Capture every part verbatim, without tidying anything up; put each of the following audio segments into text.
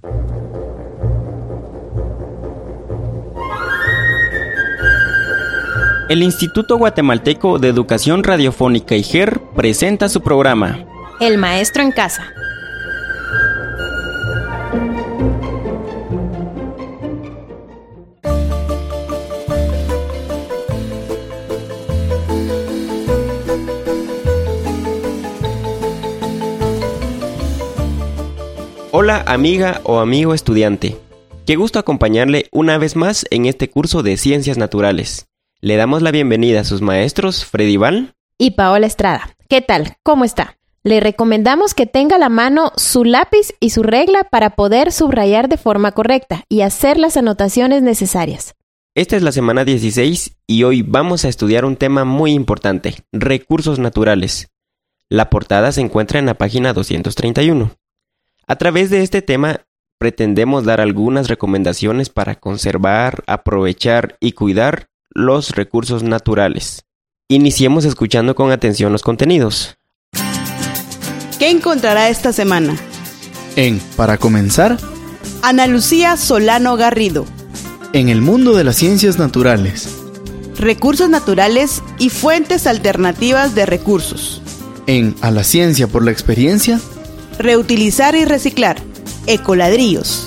El Instituto Guatemalteco de Educación Radiofónica I G E R presenta su programa El Maestro en Casa. Hola amiga o amigo estudiante, qué gusto acompañarle una vez más en este curso de Ciencias Naturales. Le damos la bienvenida a sus maestros Freddy Val y Paola Estrada. ¿Qué tal? ¿Cómo está? Le recomendamos que tenga a la mano su lápiz y su regla para poder subrayar de forma correcta y hacer las anotaciones necesarias. Esta es la semana dieciséis y hoy vamos a estudiar un tema muy importante, recursos naturales. La portada se encuentra en la página doscientos treinta y uno. A través de este tema, pretendemos dar algunas recomendaciones para conservar, aprovechar y cuidar los recursos naturales. Iniciemos escuchando con atención los contenidos. ¿Qué encontrará esta semana? En Para Comenzar, Ana Lucía Solano Garrido. En el mundo de las ciencias naturales. Recursos naturales y fuentes alternativas de recursos. En A la ciencia por la experiencia. Reutilizar y reciclar. Ecoladrillos.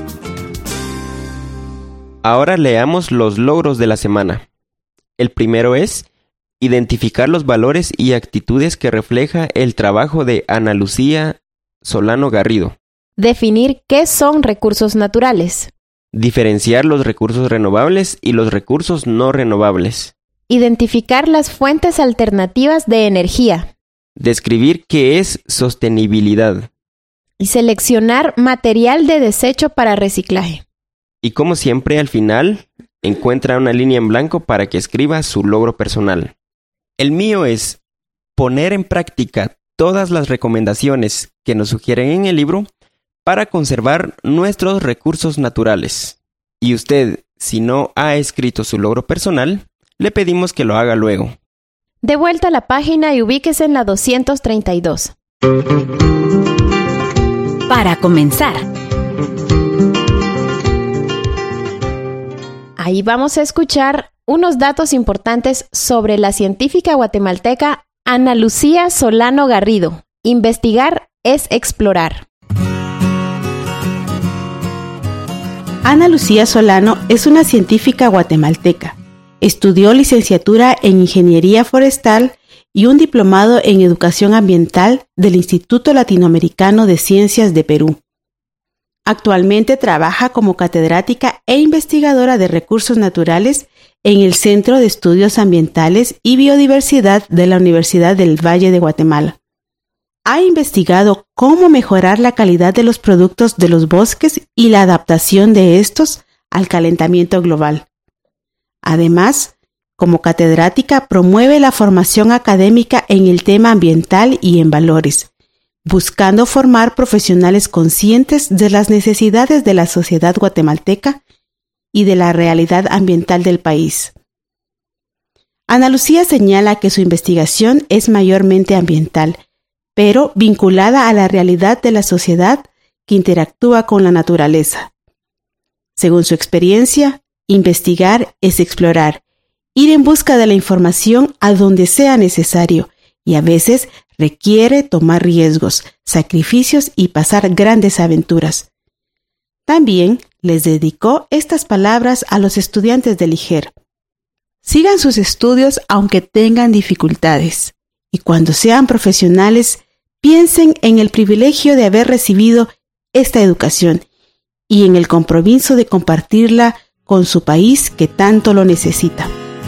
Ahora leamos los logros de la semana. El primero es identificar los valores y actitudes que refleja el trabajo de Ana Lucía Solano Garrido. Definir qué son recursos naturales. Diferenciar los recursos renovables y los recursos no renovables. Identificar las fuentes alternativas de energía. Describir qué es sostenibilidad. Y seleccionar material de desecho para reciclaje. Y como siempre, al final, encuentra una línea en blanco para que escriba su logro personal. El mío es poner en práctica todas las recomendaciones que nos sugieren en el libro para conservar nuestros recursos naturales. Y usted, si no ha escrito su logro personal, le pedimos que lo haga luego. De vuelta a la página y ubíquese en la doscientos treinta y dos. Para comenzar. Ahí vamos a escuchar unos datos importantes sobre la científica guatemalteca Ana Lucía Solano Garrido. Investigar es explorar. Ana Lucía Solano es una científica guatemalteca. Estudió licenciatura en Ingeniería Forestal y un diplomado en Educación Ambiental del Instituto Latinoamericano de Ciencias de Perú. Actualmente trabaja como catedrática e investigadora de recursos naturales en el Centro de Estudios Ambientales y Biodiversidad de la Universidad del Valle de Guatemala. Ha investigado cómo mejorar la calidad de los productos de los bosques y la adaptación de estos al calentamiento global. Además, como catedrática promueve la formación académica en el tema ambiental y en valores, buscando formar profesionales conscientes de las necesidades de la sociedad guatemalteca y de la realidad ambiental del país. Ana Lucía señala que su investigación es mayormente ambiental, pero vinculada a la realidad de la sociedad que interactúa con la naturaleza. Según su experiencia, investigar es explorar, ir en busca de la información a donde sea necesario y a veces requiere tomar riesgos, sacrificios y pasar grandes aventuras. También les dedicó estas palabras a los estudiantes del I G E R. Sigan sus estudios aunque tengan dificultades y cuando sean profesionales piensen en el privilegio de haber recibido esta educación y en el compromiso de compartirla con su país que tanto lo necesita.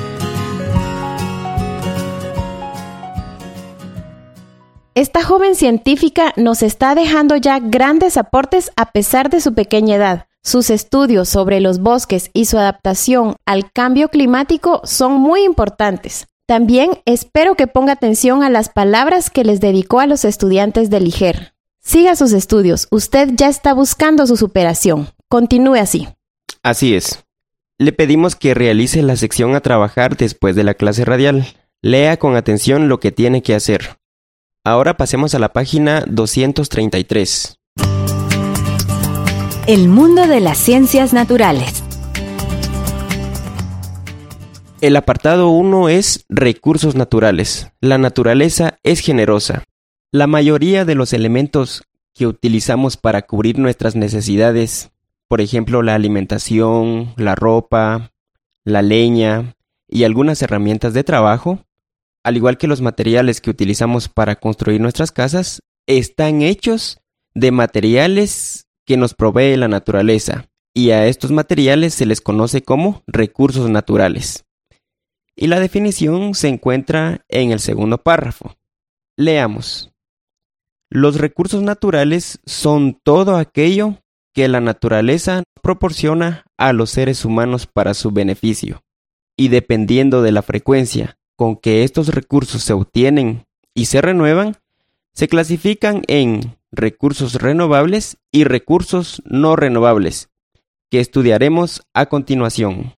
Esta joven científica nos está dejando ya grandes aportes a pesar de su pequeña edad. Sus estudios sobre los bosques y su adaptación al cambio climático son muy importantes. También espero que ponga atención a las palabras que les dedicó a los estudiantes del I G E R. Siga sus estudios, usted ya está buscando su superación. Continúe así. Así es. Le pedimos que realice la sección a trabajar después de la clase radial. Lea con atención lo que tiene que hacer. Ahora pasemos a la página doscientos treinta y tres. El mundo de las ciencias naturales. El apartado uno es recursos naturales. La naturaleza es generosa. La mayoría de los elementos que utilizamos para cubrir nuestras necesidades, por ejemplo la alimentación, la ropa, la leña y algunas herramientas de trabajo, al igual que los materiales que utilizamos para construir nuestras casas, están hechos de materiales que nos provee la naturaleza, y a estos materiales se les conoce como recursos naturales. Y la definición se encuentra en el segundo párrafo. Leamos. Los recursos naturales son todo aquello que la naturaleza proporciona a los seres humanos para su beneficio, y dependiendo de la frecuencia con que estos recursos se obtienen y se renuevan, se clasifican en recursos renovables y recursos no renovables, que estudiaremos a continuación.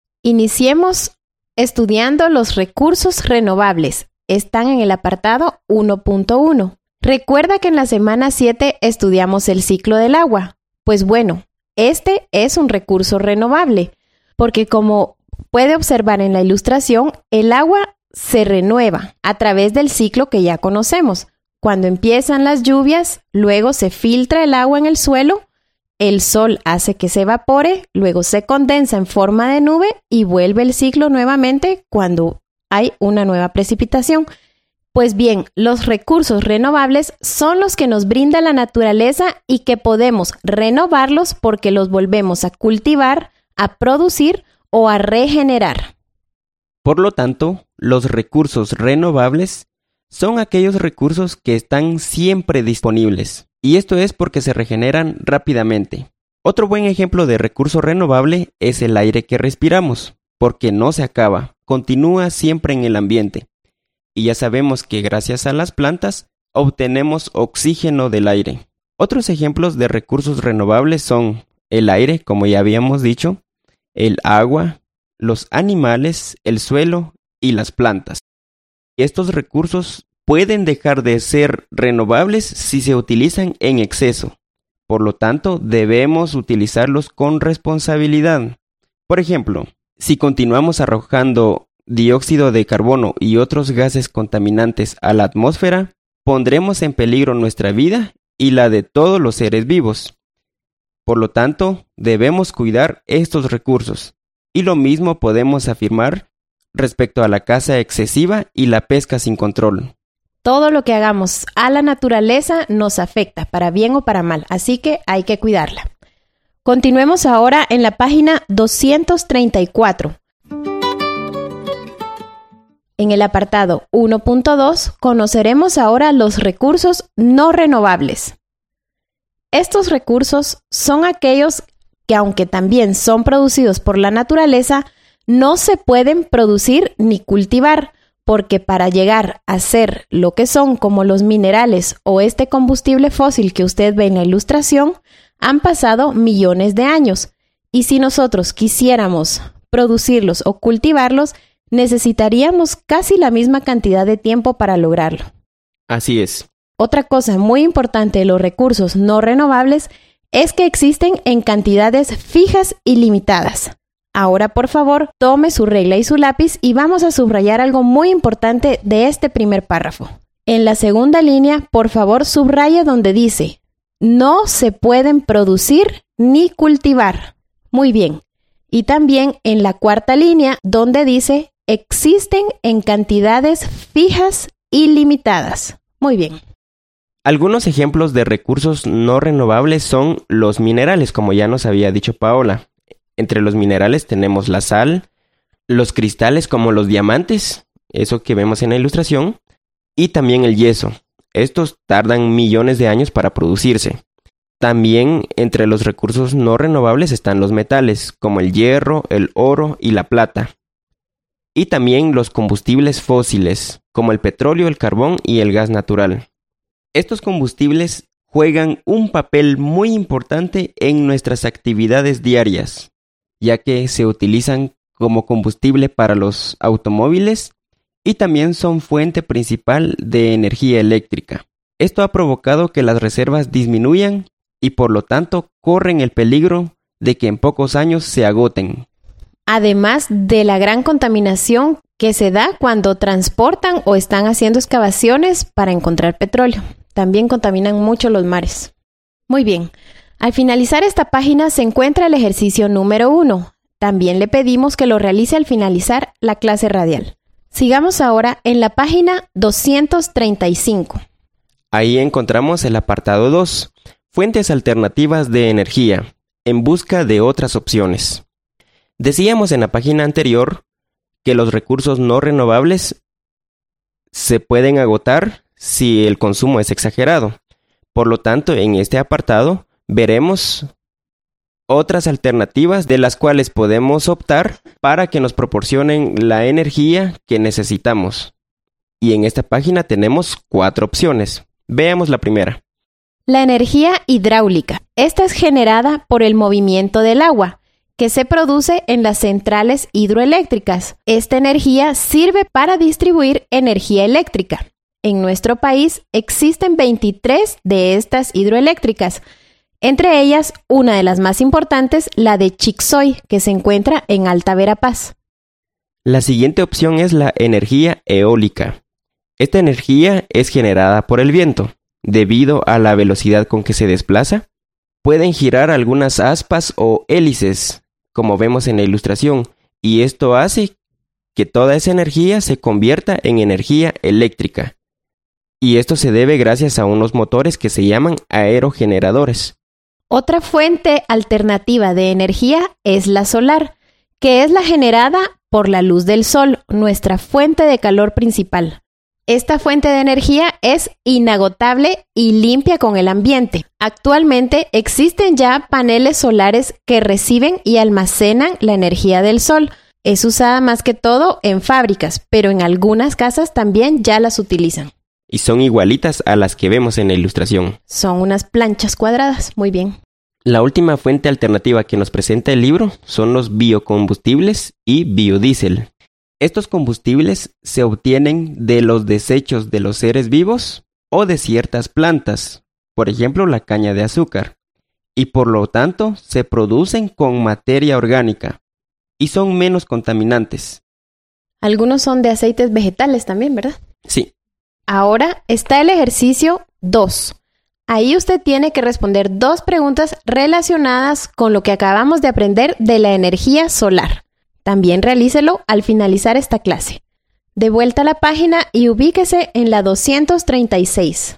Iniciemos estudiando los recursos renovables. Están en el apartado uno punto uno. Recuerda que en la semana siete estudiamos el ciclo del agua. Pues bueno, este es un recurso renovable, porque como puede observar en la ilustración, el agua se renueva a través del ciclo que ya conocemos. Cuando empiezan las lluvias, luego se filtra el agua en el suelo, el sol hace que se evapore, luego se condensa en forma de nube y vuelve el ciclo nuevamente cuando hay una nueva precipitación. Pues bien, los recursos renovables son los que nos brinda la naturaleza y que podemos renovarlos porque los volvemos a cultivar, a producir o a regenerar. Por lo tanto, los recursos renovables son aquellos recursos que están siempre disponibles, y esto es porque se regeneran rápidamente. Otro buen ejemplo de recurso renovable es el aire que respiramos, porque no se acaba, continúa siempre en el ambiente. Y ya sabemos que gracias a las plantas obtenemos oxígeno del aire. Otros ejemplos de recursos renovables son el aire, como ya habíamos dicho, el agua, los animales, el suelo y las plantas. Estos recursos pueden dejar de ser renovables si se utilizan en exceso. Por lo tanto, debemos utilizarlos con responsabilidad. Por ejemplo, si continuamos arrojando dióxido de carbono y otros gases contaminantes a la atmósfera, pondremos en peligro nuestra vida y la de todos los seres vivos. Por lo tanto, debemos cuidar estos recursos. Y lo mismo podemos afirmar respecto a la caza excesiva y la pesca sin control. Todo lo que hagamos a la naturaleza nos afecta, para bien o para mal, así que hay que cuidarla. Continuemos ahora en la página doscientos treinta y cuatro. En el apartado uno punto dos conoceremos ahora los recursos no renovables. Estos recursos son aquellos que, aunque también son producidos por la naturaleza, no se pueden producir ni cultivar, porque para llegar a ser lo que son, como los minerales o este combustible fósil que usted ve en la ilustración, han pasado millones de años. Y si nosotros quisiéramos producirlos o cultivarlos, necesitaríamos casi la misma cantidad de tiempo para lograrlo. Así es. Otra cosa muy importante de los recursos no renovables es que existen en cantidades fijas y limitadas. Ahora, por favor, tome su regla y su lápiz y vamos a subrayar algo muy importante de este primer párrafo. En la segunda línea, por favor, subraya donde dice: no se pueden producir ni cultivar. Muy bien. Y también en la cuarta línea, donde dice: existen en cantidades fijas y limitadas. Muy bien. Algunos ejemplos de recursos no renovables son los minerales, como ya nos había dicho Paola. Entre los minerales tenemos la sal, los cristales como los diamantes, eso que vemos en la ilustración, y también el yeso. Estos tardan millones de años para producirse. También entre los recursos no renovables están los metales, como el hierro, el oro y la plata. Y también los combustibles fósiles, como el petróleo, el carbón y el gas natural. Estos combustibles juegan un papel muy importante en nuestras actividades diarias, ya que se utilizan como combustible para los automóviles y también son fuente principal de energía eléctrica. Esto ha provocado que las reservas disminuyan y por lo tanto corren el peligro de que en pocos años se agoten. Además de la gran contaminación que se da cuando transportan o están haciendo excavaciones para encontrar petróleo. También contaminan mucho los mares. Muy bien, al finalizar esta página se encuentra el ejercicio número uno. También le pedimos que lo realice al finalizar la clase radial. Sigamos ahora en la página doscientos treinta y cinco. Ahí encontramos el apartado dos, fuentes alternativas de energía, en busca de otras opciones. Decíamos en la página anterior que los recursos no renovables se pueden agotar si el consumo es exagerado. Por lo tanto, en este apartado veremos otras alternativas de las cuales podemos optar para que nos proporcionen la energía que necesitamos. Y en esta página tenemos cuatro opciones. Veamos la primera. La energía hidráulica. Esta es generada por el movimiento del agua, que se produce en las centrales hidroeléctricas. Esta energía sirve para distribuir energía eléctrica. En nuestro país existen veintitrés de estas hidroeléctricas. Entre ellas, una de las más importantes, la de Chixoy, que se encuentra en Alta Verapaz. La siguiente opción es la energía eólica. Esta energía es generada por el viento. Debido a la velocidad con que se desplaza, pueden girar algunas aspas o hélices, como vemos en la ilustración, y esto hace que toda esa energía se convierta en energía eléctrica. Y esto se debe gracias a unos motores que se llaman aerogeneradores. Otra fuente alternativa de energía es la solar, que es la generada por la luz del sol, nuestra fuente de calor principal. Esta fuente de energía es inagotable y limpia con el ambiente. Actualmente existen ya paneles solares que reciben y almacenan la energía del sol. Es usada más que todo en fábricas, pero en algunas casas también ya las utilizan. Y son igualitas a las que vemos en la ilustración. Son unas planchas cuadradas, muy bien. La última fuente alternativa que nos presenta el libro son los biocombustibles y biodiesel. Estos combustibles se obtienen de los desechos de los seres vivos o de ciertas plantas, por ejemplo la caña de azúcar, y por lo tanto se producen con materia orgánica y son menos contaminantes. Algunos son de aceites vegetales también, ¿verdad? Sí. Ahora está el ejercicio dos. Ahí usted tiene que responder dos preguntas relacionadas con lo que acabamos de aprender de la energía solar. También realícelo al finalizar esta clase. De vuelta a la página y ubíquese en la doscientos treinta y seis.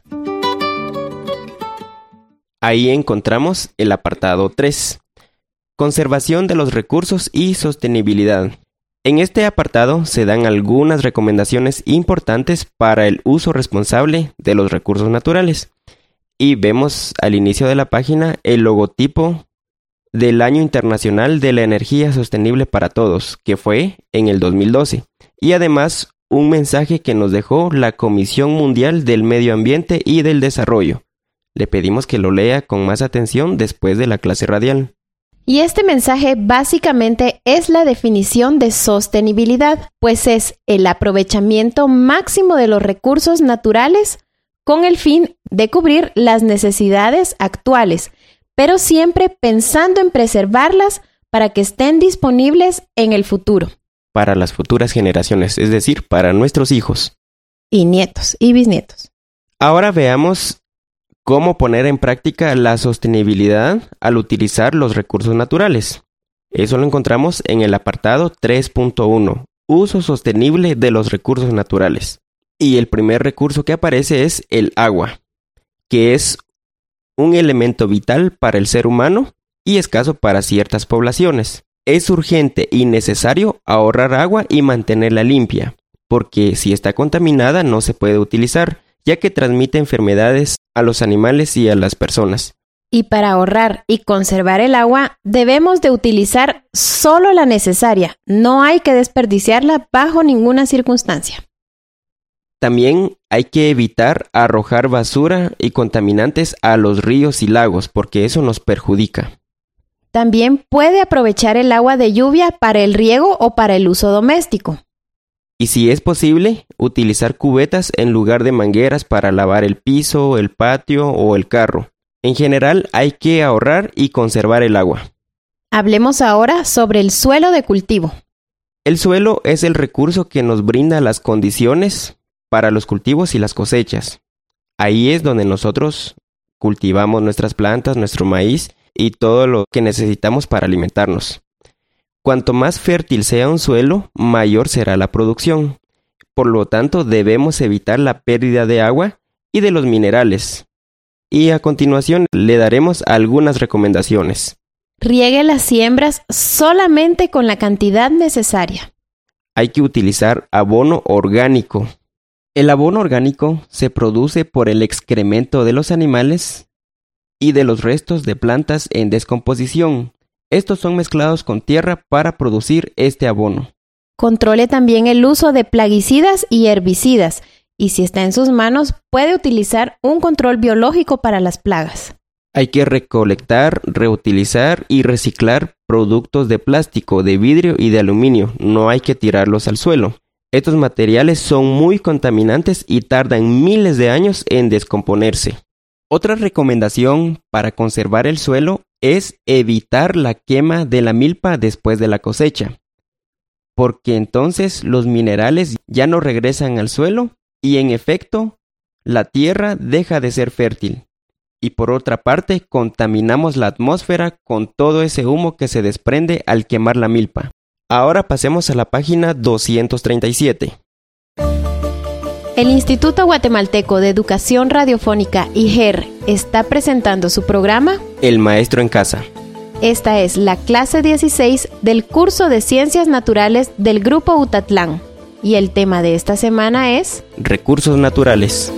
Ahí encontramos el apartado tres. Conservación de los recursos y sostenibilidad. En este apartado se dan algunas recomendaciones importantes para el uso responsable de los recursos naturales. Y vemos al inicio de la página el logotipo del Año Internacional de la Energía Sostenible para Todos, que fue en el dos mil doce. Y además un mensaje que nos dejó la Comisión Mundial del Medio Ambiente y del Desarrollo. Le pedimos que lo lea con más atención después de la clase radial. Y este mensaje básicamente es la definición de sostenibilidad, pues es el aprovechamiento máximo de los recursos naturales con el fin de cubrir las necesidades actuales, pero siempre pensando en preservarlas para que estén disponibles en el futuro. Para las futuras generaciones, es decir, para nuestros hijos. Y nietos y bisnietos. Ahora veamos cómo poner en práctica la sostenibilidad al utilizar los recursos naturales. Eso lo encontramos en el apartado tres punto uno, uso sostenible de los recursos naturales. Y el primer recurso que aparece es el agua, que es un elemento vital para el ser humano y escaso para ciertas poblaciones. Es urgente y necesario ahorrar agua y mantenerla limpia, porque si está contaminada no se puede utilizar, ya que transmite enfermedades a los animales y a las personas. Y para ahorrar y conservar el agua, debemos de utilizar solo la necesaria. No hay que desperdiciarla bajo ninguna circunstancia. También hay que evitar arrojar basura y contaminantes a los ríos y lagos, porque eso nos perjudica. También puede aprovechar el agua de lluvia para el riego o para el uso doméstico. Y si es posible, utilizar cubetas en lugar de mangueras para lavar el piso, el patio o el carro. En general, hay que ahorrar y conservar el agua. Hablemos ahora sobre el suelo de cultivo. El suelo es el recurso que nos brinda las condiciones para los cultivos y las cosechas. Ahí es donde nosotros cultivamos nuestras plantas, nuestro maíz y todo lo que necesitamos para alimentarnos. Cuanto más fértil sea un suelo, mayor será la producción. Por lo tanto, debemos evitar la pérdida de agua y de los minerales. Y a continuación le daremos algunas recomendaciones. Riegue las siembras solamente con la cantidad necesaria. Hay que utilizar abono orgánico. El abono orgánico se produce por el excremento de los animales y de los restos de plantas en descomposición. Estos son mezclados con tierra para producir este abono. Controle también el uso de plaguicidas y herbicidas, y si está en sus manos, puede utilizar un control biológico para las plagas. Hay que recolectar, reutilizar y reciclar productos de plástico, de vidrio y de aluminio. No hay que tirarlos al suelo. Estos materiales son muy contaminantes y tardan miles de años en descomponerse. Otra recomendación para conservar el suelo es evitar la quema de la milpa después de la cosecha, porque entonces los minerales ya no regresan al suelo y en efecto la tierra deja de ser fértil. Y por otra parte, contaminamos la atmósfera con todo ese humo que se desprende al quemar la milpa. Ahora pasemos a la página doscientos treinta y siete. El Instituto Guatemalteco de Educación Radiofónica, I G E R, está presentando su programa El Maestro en Casa. Esta es la clase dieciséis del curso de Ciencias Naturales del Grupo Utatlán. Y el tema de esta semana es Recursos naturales.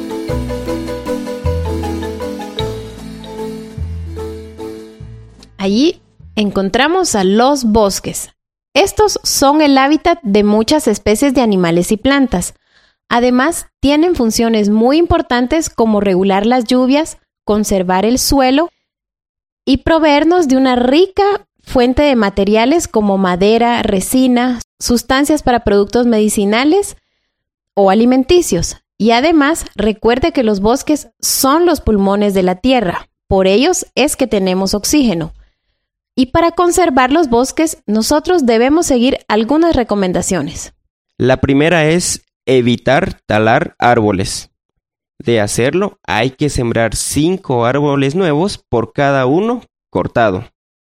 Allí encontramos a los bosques. Estos son el hábitat de muchas especies de animales y plantas. Además, tienen funciones muy importantes como regular las lluvias, conservar el suelo y proveernos de una rica fuente de materiales como madera, resina, sustancias para productos medicinales o alimenticios. Y además, recuerde que los bosques son los pulmones de la tierra. Por ellos es que tenemos oxígeno. Y para conservar los bosques, nosotros debemos seguir algunas recomendaciones. La primera es evitar talar árboles. De hacerlo, hay que sembrar cinco árboles nuevos por cada uno cortado.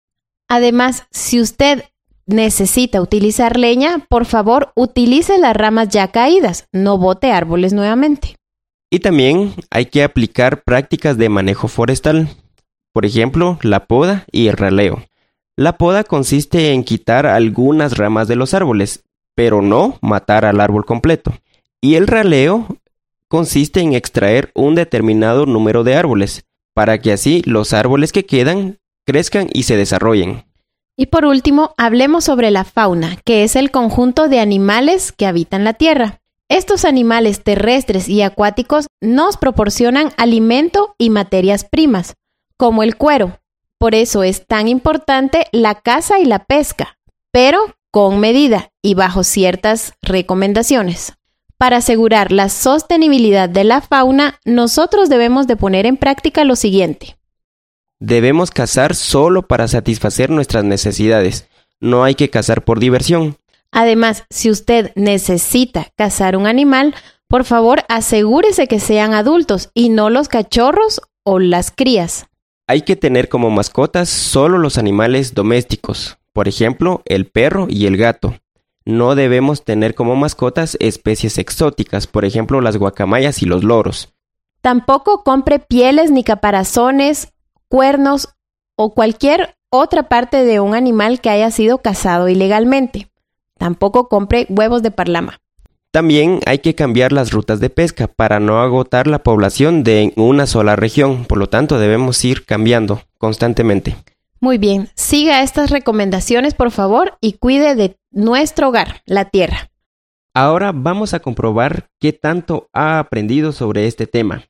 Además, si usted necesita utilizar leña, por favor, utilice las ramas ya caídas, no bote árboles nuevamente. Y también hay que aplicar prácticas de manejo forestal. Por ejemplo, la poda y el raleo. La poda consiste en quitar algunas ramas de los árboles, pero no matar al árbol completo. Y el raleo consiste en extraer un determinado número de árboles, para que así los árboles que quedan crezcan y se desarrollen. Y por último, hablemos sobre la fauna, que es el conjunto de animales que habitan la tierra. Estos animales terrestres y acuáticos nos proporcionan alimento y materias primas, como el cuero. Por eso es tan importante la caza y la pesca, pero con medida y bajo ciertas recomendaciones. Para asegurar la sostenibilidad de la fauna, nosotros debemos de poner en práctica lo siguiente. Debemos cazar solo para satisfacer nuestras necesidades. No hay que cazar por diversión. Además, si usted necesita cazar un animal, por favor asegúrese que sean adultos y no los cachorros o las crías. Hay que tener como mascotas solo los animales domésticos, por ejemplo, el perro y el gato. No debemos tener como mascotas especies exóticas, por ejemplo, las guacamayas y los loros. Tampoco compre pieles ni caparazones, cuernos o cualquier otra parte de un animal que haya sido cazado ilegalmente. Tampoco compre huevos de parlama. También hay que cambiar las rutas de pesca para no agotar la población de una sola región. Por lo tanto, debemos ir cambiando constantemente. Muy bien, siga estas recomendaciones por favor y cuide de nuestro hogar, la tierra. Ahora vamos a comprobar qué tanto ha aprendido sobre este tema.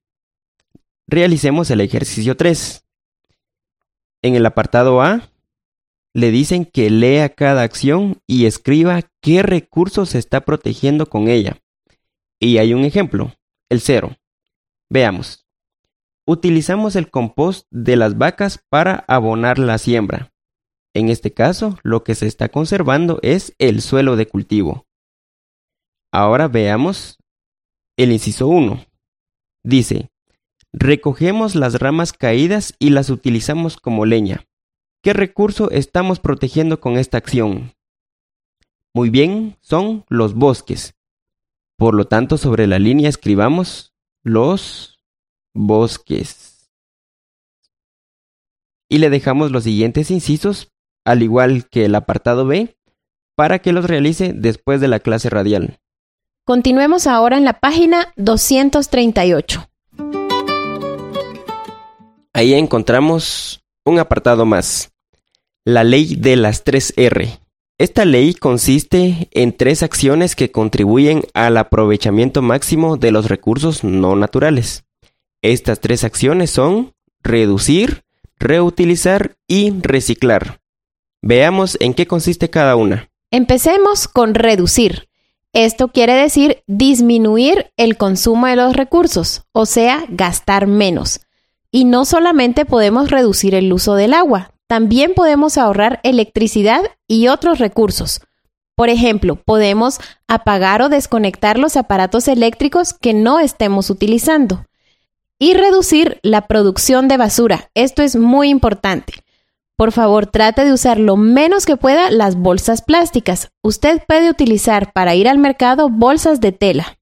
Realicemos el ejercicio tres. En el apartado A, le dicen que lea cada acción y escriba qué recursos se está protegiendo con ella. Y hay un ejemplo, el cero. Veamos. utilizamos el compost de las vacas para abonar la siembra. En este caso, lo que se está conservando es el suelo de cultivo. Ahora veamos el inciso uno. Dice, recogemos las ramas caídas y las utilizamos como leña. ¿Qué recurso estamos protegiendo con esta acción? Muy bien, son los bosques. Por lo tanto, sobre la línea escribamos los bosques. Y le dejamos los siguientes incisos, al igual que el apartado B, para que los realice después de la clase radial. Continuemos ahora en la página doscientos treinta y ocho. Ahí encontramos un apartado más. La ley de las tres erre. Esta ley consiste en tres acciones que contribuyen al aprovechamiento máximo de los recursos no naturales. Estas tres acciones son reducir, reutilizar y reciclar. Veamos en qué consiste cada una. Empecemos con reducir. Esto quiere decir disminuir el consumo de los recursos, o sea, gastar menos. Y no solamente podemos reducir el uso del agua, también podemos ahorrar electricidad y otros recursos. Por ejemplo, podemos apagar o desconectar los aparatos eléctricos que no estemos utilizando. Y reducir la producción de basura. Esto es muy importante. Por favor, trate de usar lo menos que pueda las bolsas plásticas. Usted puede utilizar para ir al mercado bolsas de tela.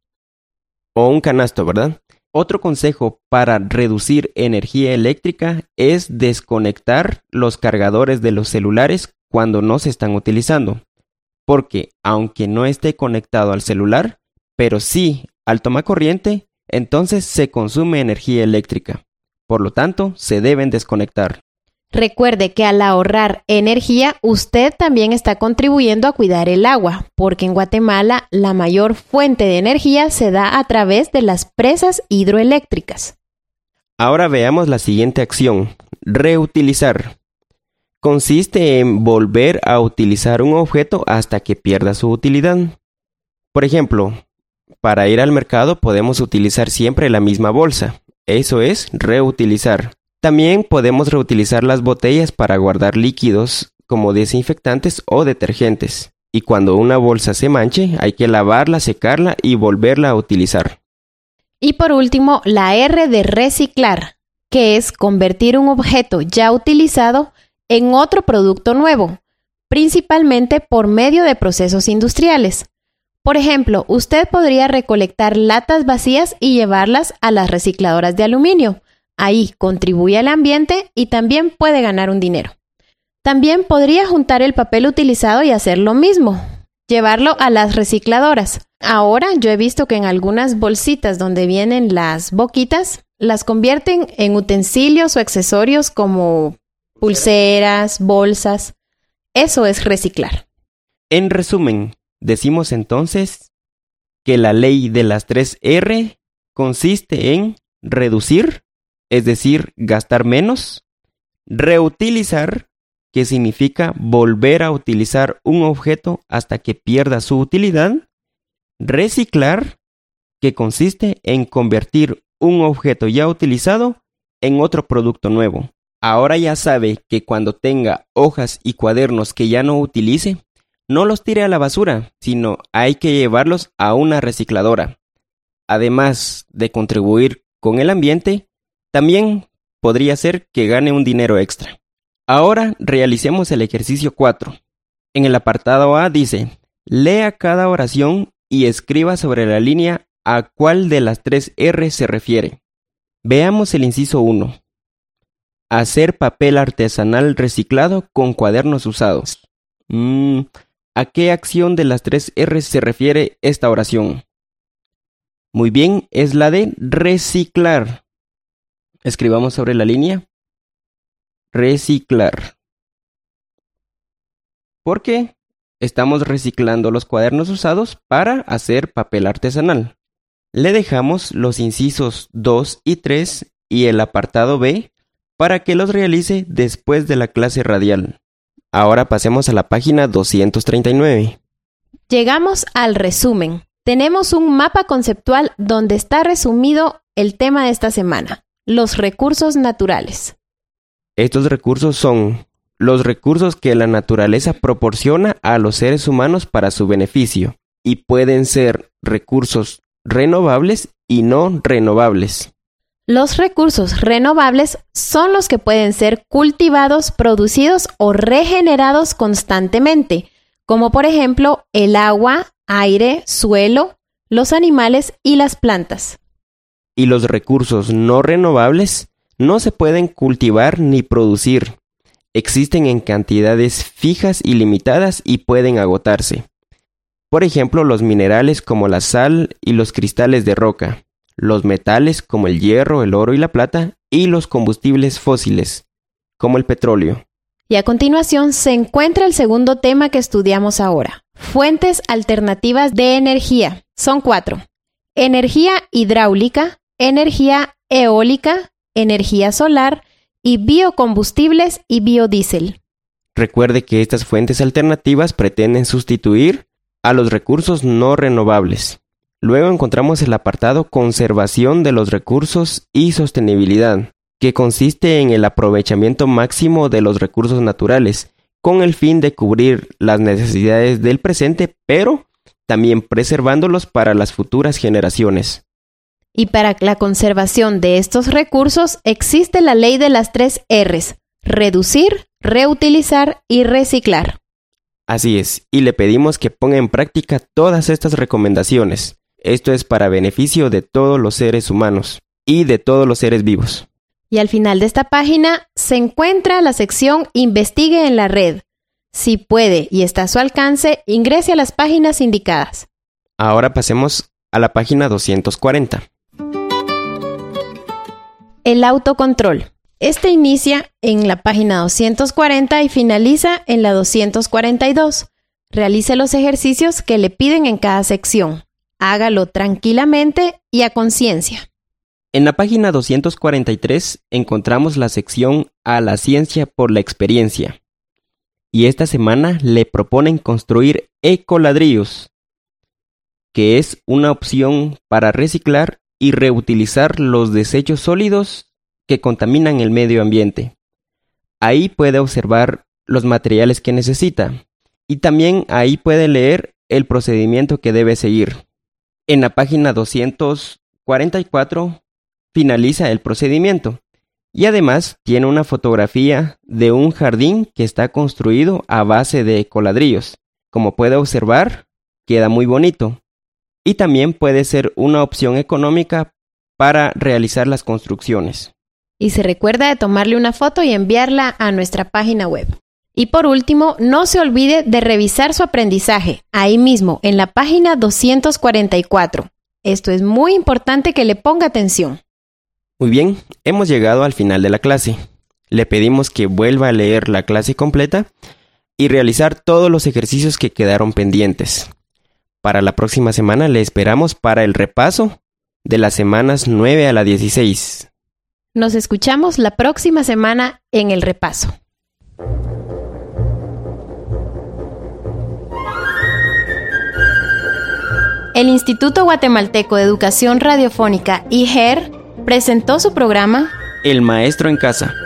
O un canasto, ¿verdad? Otro consejo para reducir energía eléctrica es desconectar los cargadores de los celulares cuando no se están utilizando. Porque aunque no esté conectado al celular, pero sí al tomacorriente, entonces se consume energía eléctrica. Por lo tanto, se deben desconectar. Recuerde que al ahorrar energía, usted también está contribuyendo a cuidar el agua, porque en Guatemala la mayor fuente de energía se da a través de las presas hidroeléctricas. Ahora veamos la siguiente acción, reutilizar. Consiste en volver a utilizar un objeto hasta que pierda su utilidad. Por ejemplo, para ir al mercado podemos utilizar siempre la misma bolsa. Eso es reutilizar. También podemos reutilizar las botellas para guardar líquidos como desinfectantes o detergentes. Y cuando una bolsa se manche, hay que lavarla, secarla y volverla a utilizar. Y por último, la R de reciclar, que es convertir un objeto ya utilizado en otro producto nuevo, principalmente por medio de procesos industriales. Por ejemplo, usted podría recolectar latas vacías y llevarlas a las recicladoras de aluminio. Ahí contribuye al ambiente y también puede ganar un dinero. También podría juntar el papel utilizado y hacer lo mismo, llevarlo a las recicladoras. Ahora yo he visto que en algunas bolsitas donde vienen las boquitas, las convierten en utensilios o accesorios como pulseras, bolsas. Eso es reciclar. En resumen, decimos entonces que la ley de las tres erre consiste en reducir, es decir, gastar menos, reutilizar, que significa volver a utilizar un objeto hasta que pierda su utilidad, reciclar, que consiste en convertir un objeto ya utilizado en otro producto nuevo. Ahora ya sabe que cuando tenga hojas y cuadernos que ya no utilice, no los tire a la basura, sino hay que llevarlos a una recicladora. Además de contribuir con el ambiente, también podría ser que gane un dinero extra. Ahora realicemos el ejercicio cuatro. En el apartado A dice, lea cada oración y escriba sobre la línea a cuál de las tres erre se refiere. Veamos el inciso uno. Hacer papel artesanal reciclado con cuadernos usados. Mm, ¿A qué acción de las tres erre se refiere esta oración? Muy bien, es la de reciclar. Escribamos sobre la línea. Reciclar. ¿Por qué? Estamos reciclando los cuadernos usados para hacer papel artesanal. Le dejamos los incisos dos y tres y el apartado B para que los realice después de la clase radial. Ahora pasemos a la página doscientos treinta y nueve. Llegamos al resumen. Tenemos un mapa conceptual donde está resumido el tema de esta semana. los recursos naturales? Estos recursos son los recursos que la naturaleza proporciona a los seres humanos para su beneficio, y pueden ser recursos renovables y no renovables. Los recursos renovables son los que pueden ser cultivados, producidos o regenerados constantemente, como por ejemplo el agua, aire, suelo, los animales y las plantas. Y los recursos no renovables no se pueden cultivar ni producir. Existen en cantidades fijas y limitadas y pueden agotarse. Por ejemplo, los minerales como la sal y los cristales de roca, los metales como el hierro, el oro y la plata, y los combustibles fósiles, como el petróleo. Y a continuación se encuentra el segundo tema que estudiamos ahora: fuentes alternativas de energía. Son cuatro: energía hidráulica, energía eólica, energía solar y biocombustibles y biodiesel. Recuerde que estas fuentes alternativas pretenden sustituir a los recursos no renovables. Luego encontramos el apartado conservación de los recursos y sostenibilidad, que consiste en el aprovechamiento máximo de los recursos naturales, con el fin de cubrir las necesidades del presente, pero también preservándolos para las futuras generaciones. Y para la conservación de estos recursos existe la ley de las tres R's: reducir, reutilizar y reciclar. Así es, y le pedimos que ponga en práctica todas estas recomendaciones. Esto es para beneficio de todos los seres humanos y de todos los seres vivos. Y al final de esta página se encuentra la sección Investigue en la red. Si puede y está a su alcance, ingrese a las páginas indicadas. Ahora pasemos a la página doscientos cuarenta. El autocontrol. Este inicia en la página doscientos cuarenta y finaliza en la doscientos cuarenta y dos. Realice los ejercicios que le piden en cada sección. Hágalo tranquilamente y a conciencia. En la página doscientos cuarenta y tres encontramos la sección A la ciencia por la experiencia. Y esta semana le proponen construir ecoladrillos, que es una opción para reciclar y reutilizar los desechos sólidos que contaminan el medio ambiente. Ahí puede observar los materiales que necesita y también ahí puede leer el procedimiento que debe seguir. En la página doscientos cuarenta y cuatro finaliza el procedimiento y además tiene una fotografía de un jardín que está construido a base de ecoladrillos. Como puede observar, queda muy bonito. Y también puede ser una opción económica para realizar las construcciones. Y se recuerda de tomarle una foto y enviarla a nuestra página web. Y por último, no se olvide de revisar su aprendizaje, ahí mismo, en la página doscientos cuarenta y cuatro. Esto es muy importante que le ponga atención. Muy bien, hemos llegado al final de la clase. Le pedimos que vuelva a leer la clase completa y realizar todos los ejercicios que quedaron pendientes. Para la próxima semana le esperamos para el repaso de las semanas nueve a la dieciséis. Nos escuchamos la próxima semana en el repaso. El Instituto Guatemalteco de Educación Radiofónica, I G E R, presentó su programa El Maestro en Casa.